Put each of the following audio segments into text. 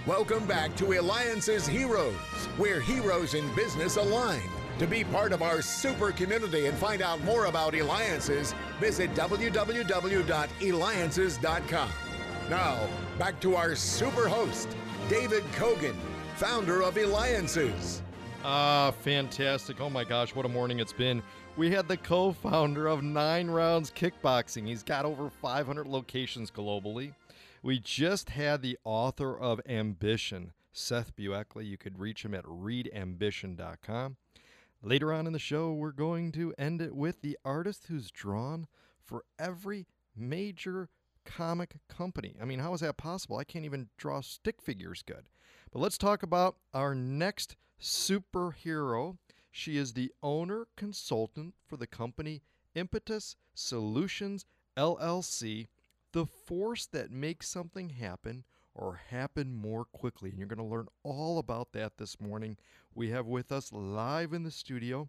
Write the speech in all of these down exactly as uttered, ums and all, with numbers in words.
Welcome back to Alliance's Heroes, where heroes in business align. To be part of our super community and find out more about Alliances, visit w w w dot alliances dot com. Now, back to our super host, David Kogan, founder of Alliances. Ah, fantastic. Oh my gosh, what a morning it's been. We had the co-founder of Nine Rounds Kickboxing. He's got over five hundred locations globally. We just had the author of Ambition, Seth Bueckley. You could reach him at read ambition dot com. Later on in the show, we're going to end it with the artist who's drawn for every major comic company. I mean, how is that possible? I can't even draw stick figures good. But let's talk about our next superhero. She is the owner consultant for the company Impetus Solutions, L L C, the force that makes something happen or happen more quickly. And you're going to learn all about that this morning. We have with us live in the studio,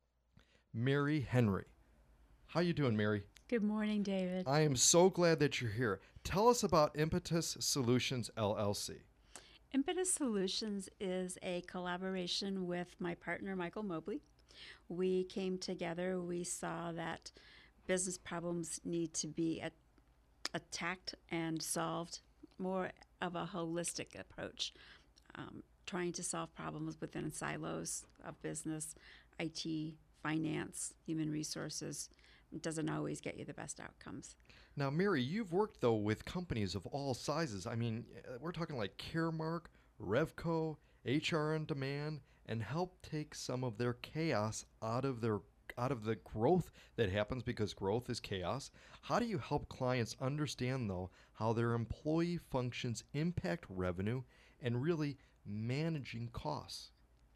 Mary Henry. How you doing, Mary? Good morning, David. I am so glad that you're here. Tell us about Impetus Solutions, L L C. Impetus Solutions is a collaboration with my partner, Michael Mobley. We came together, we saw that business problems need to be at, attacked and solved more of a holistic approach, um, trying to solve problems within silos of business, I T, finance, human resources. It doesn't always get you the best outcomes. Now, Mary, you've worked, though, with companies of all sizes. I mean, we're talking like Caremark, Revco, H R On Demand, and help take some of their chaos out of their out of the growth that happens, because growth is chaos. How do you help clients understand, though, how their employee functions impact revenue and really managing costs?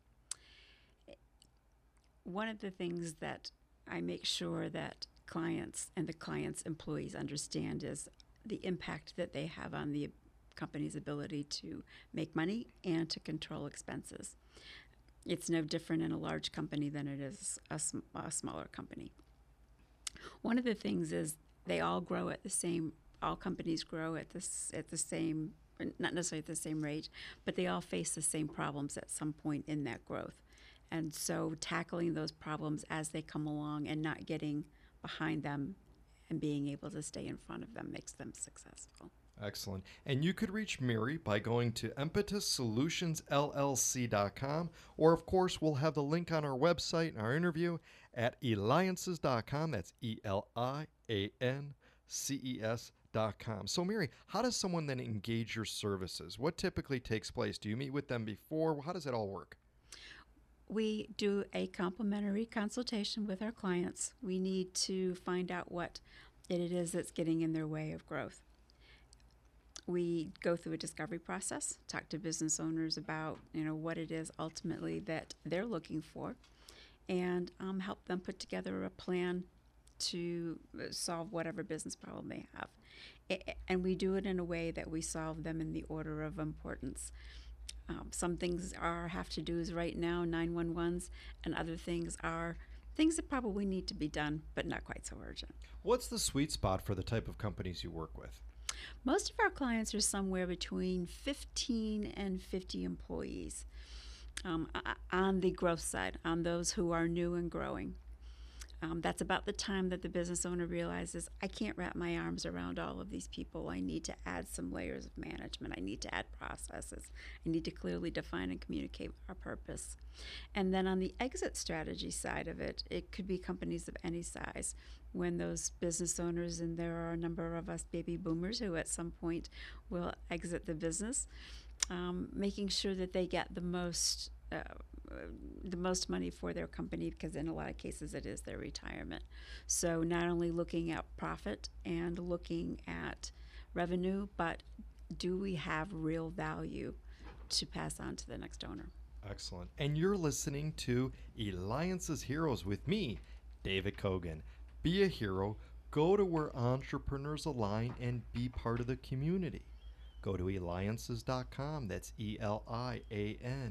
One of the things that I make sure that clients and the clients' employees understand is the impact that they have on the company's ability to make money and to control expenses. It's no different in a large company than it is a, sm- a smaller company. One of the things is they all grow at the same, all companies grow at this at the same, not necessarily at the same rate, but they all face the same problems at some point in that growth. And so tackling those problems as they come along and not getting behind them and being able to stay in front of them makes them successful. Excellent. And you could reach Mary by going to impetus solutions L L C dot com, or of course we'll have the link on our website and our interview at alliances dot com. That's E L I A N C E S dot com. So Mary, how does someone then engage your services? What typically takes place? Do you meet with them before? How does it all work? We do a complimentary consultation with our clients. We need to find out what it is that's getting in their way of growth. We go through a discovery process, talk to business owners about, you know, what it is ultimately that they're looking for, and um, help them put together a plan to solve whatever business problem they have. It, and we do it in a way that we solve them in the order of importance. Um, some things are have to do is right now nine one ones, and other things are things that probably need to be done, but not quite so urgent. What's the sweet spot for the type of companies you work with? Most of our clients are somewhere between fifteen and fifty employees um, on the growth side, on those who are new and growing. Um, that's about the time that the business owner realizes, I can't wrap my arms around all of these people. I need to add some layers of management. I need to add processes. I need to clearly define and communicate our purpose. And then on the exit strategy side of it, it could be companies of any size. When those business owners, and there are a number of us baby boomers who at some point will exit the business, um, making sure that they get the most uh, the most money for their company, because in a lot of cases it is their retirement. So not only looking at profit and looking at revenue, but do we have real value to pass on to the next owner? Excellent. And you're listening to Alliance's Heroes with me, David Kogan. Be a hero, go to where entrepreneurs align, and be part of the community. Go to alliances dot com. That's E L I A N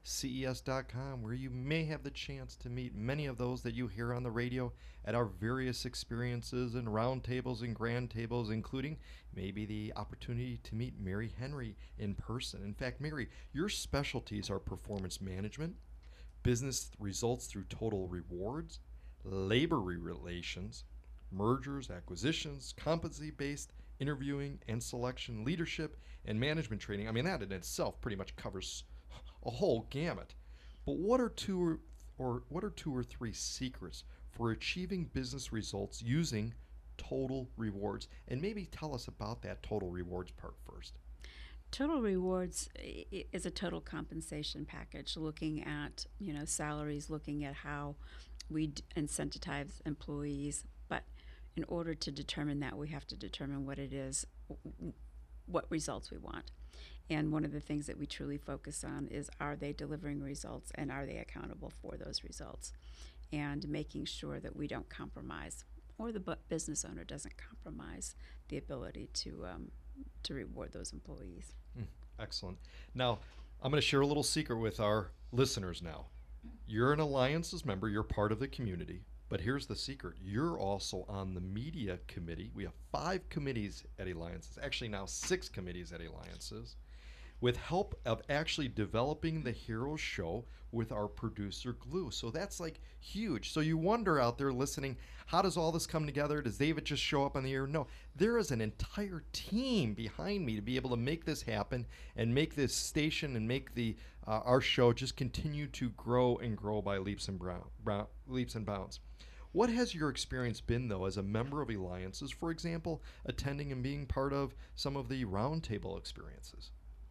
C E S dot com, where you may have the chance to meet many of those that you hear on the radio at our various experiences and roundtables and grand tables, including maybe the opportunity to meet Mary Henry in person. In fact, Mary, your specialties are performance management, business results through total rewards, labor relations, mergers, acquisitions, competency-based interviewing and selection, leadership, and management training. I mean, that in itself pretty much covers a whole gamut. But what are two or, or what are two or three secrets for achieving business results using total rewards? And maybe tell us about that total rewards part first. Total rewards i- is a total compensation package, looking at, you know, salaries, looking at how we d- incentivize employees. But in order to determine that, we have to determine what it is, w- w- what results we want. And one of the things that we truly focus on is, are they delivering results, and are they accountable for those results? And making sure that we don't compromise, or the bu- business owner doesn't compromise the ability to um, to reward those employees. Mm, excellent. Now, I'm going to share a little secret with our listeners now. You're an Alliances member, you're part of the community, but here's the secret. You're also on the media committee. We have five committees at Alliances, actually now six committees at Alliances, with help of actually developing the Heroes Show with our producer Glue. So that's like huge. So you wonder out there listening, how does all this come together? Does David just show up on the air? No, there is an entire team behind me to be able to make this happen and make this station and make the uh, our show just continue to grow and grow by leaps and brown, brown, leaps and bounds. What has your experience been, though, as a member of Alliances, for example, attending and being part of some of the roundtable experiences?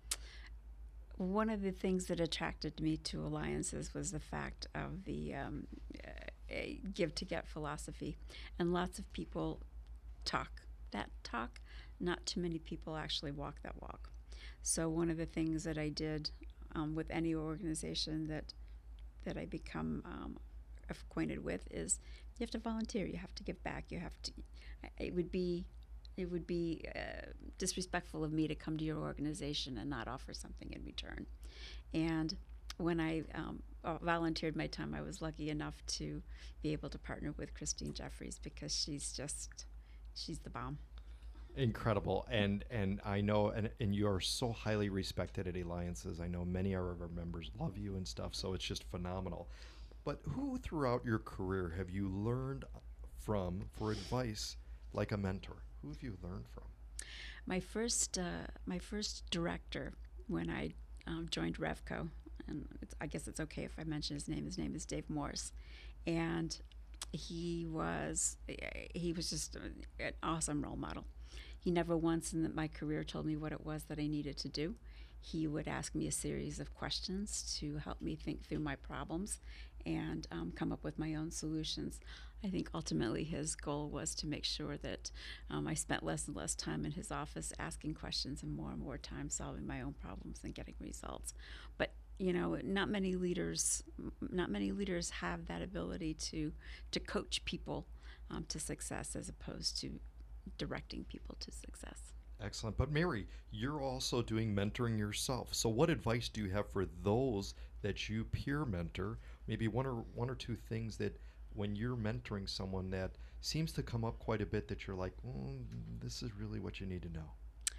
One of the things that attracted me to Alliances was the fact of the um, uh, give to get philosophy. And lots of people talk that talk. Not too many people actually walk that walk. So one of the things that I did um, with any organization that that I become um, acquainted with is, you have to volunteer. You have to give back. You have to. It would be It would be uh, disrespectful of me to come to your organization and not offer something in return. And when I um, uh, volunteered my time, I was lucky enough to be able to partner with Christine Jeffries, because she's just, she's the bomb. Incredible. And and I know, and, and you are so highly respected at Alliances. I know many of our members love you and stuff, so it's just phenomenal. But who throughout your career have you learned from for advice like a mentor? Who have you learned from? My first, uh, my first director when I um, joined Revco, and it's, I guess it's okay if I mention his name. His name is Dave Morris, and he was he was just an awesome role model. He never once in my career told me what it was that I needed to do. He would ask me a series of questions to help me think through my problems and um, come up with my own solutions. I think ultimately his goal was to make sure that um, I spent less and less time in his office asking questions and more and more time solving my own problems and getting results. But you know, not many leaders, not many leaders have that ability to to coach people um, to success, as opposed to directing people to success. Excellent. But Mary, you're also doing mentoring yourself. So what advice do you have for those that you peer mentor? Maybe one or one or two things that when you're mentoring someone that seems to come up quite a bit that you're like, mm, this is really what you need to know.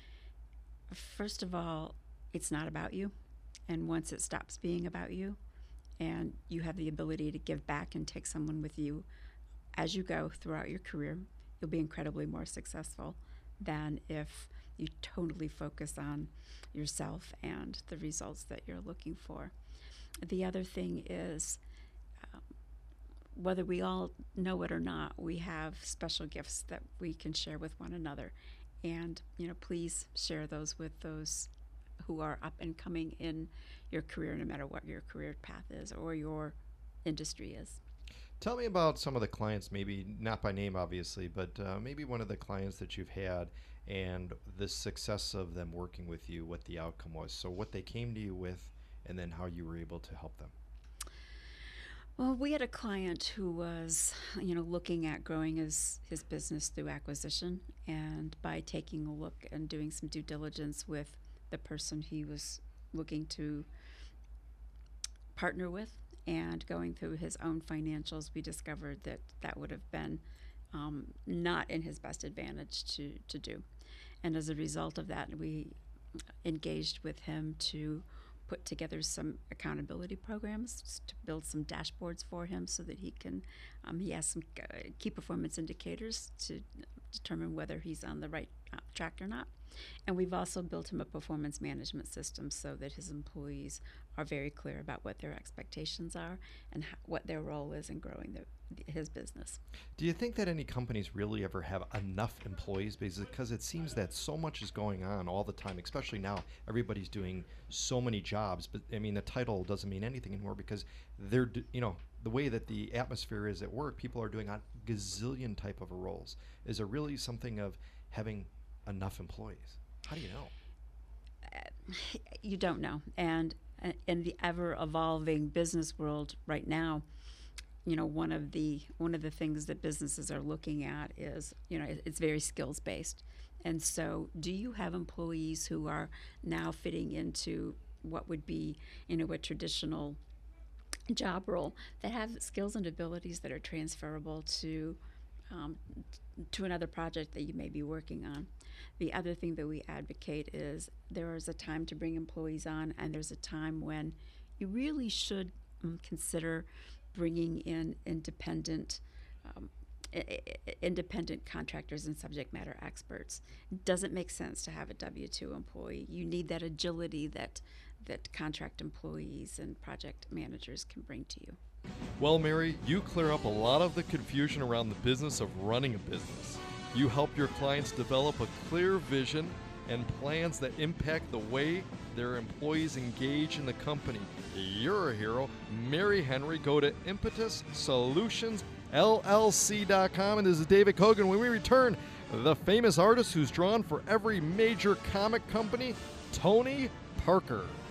First of all, it's not about you. And once it stops being about you, and you have the ability to give back and take someone with you as you go throughout your career, you'll be incredibly more successful than if you totally focus on yourself and the results that you're looking for. The other thing is, um, whether we all know it or not, we have special gifts that we can share with one another. And, you know, please share those with those who are up and coming in your career, no matter what your career path is or your industry is. Tell me about some of the clients, maybe not by name, obviously, but uh, maybe one of the clients that you've had and the success of them working with you, what the outcome was. So what they came to you with, and then how you were able to help them. Well, we had a client who was, you know, looking at growing his, his business through acquisition, and by taking a look and doing some due diligence with the person he was looking to partner with. And going through his own financials, we discovered that that would have been um, not in his best advantage to, to do. And as a result of that, we engaged with him to put together some accountability programs, to build some dashboards for him so that he can, um, he has some uh, key performance indicators to determine whether he's on the right uh, track or not. And we've also built him a performance management system so that his employees are very clear about what their expectations are and how, what their role is in growing their, his business. Do you think that any companies really ever have enough employees? Because it seems that so much is going on all the time, especially now. Everybody's doing so many jobs, but I mean, the title doesn't mean anything anymore because they're, d- you know, the way that the atmosphere is at work, people are doing a gazillion type of roles. Is there really something of having enough employees? How do you know? Uh, you don't know. And uh, in the ever-evolving business world right now, you know, one of the one of the things that businesses are looking at is, you know, it, it's very skills-based. And so do you have employees who are now fitting into what would be, you know, a traditional job role that have skills and abilities that are transferable to um, to another project that you may be working on? The other thing that we advocate is there is a time to bring employees on, and there's a time when you really should um, consider bringing in independent um, I- I- independent contractors and subject matter experts. It doesn't make sense to have a W two employee. You need that agility that that contract employees and project managers can bring to you. Well, Mary, you clear up a lot of the confusion around the business of running a business. You help your clients develop a clear vision and plans that impact the way their employees engage in the company. You're a hero. Mary Henry, go to impetus solutions L L C dot com. And this is David Kogan. When we return, the famous artist who's drawn for every major comic company, Tony Parker.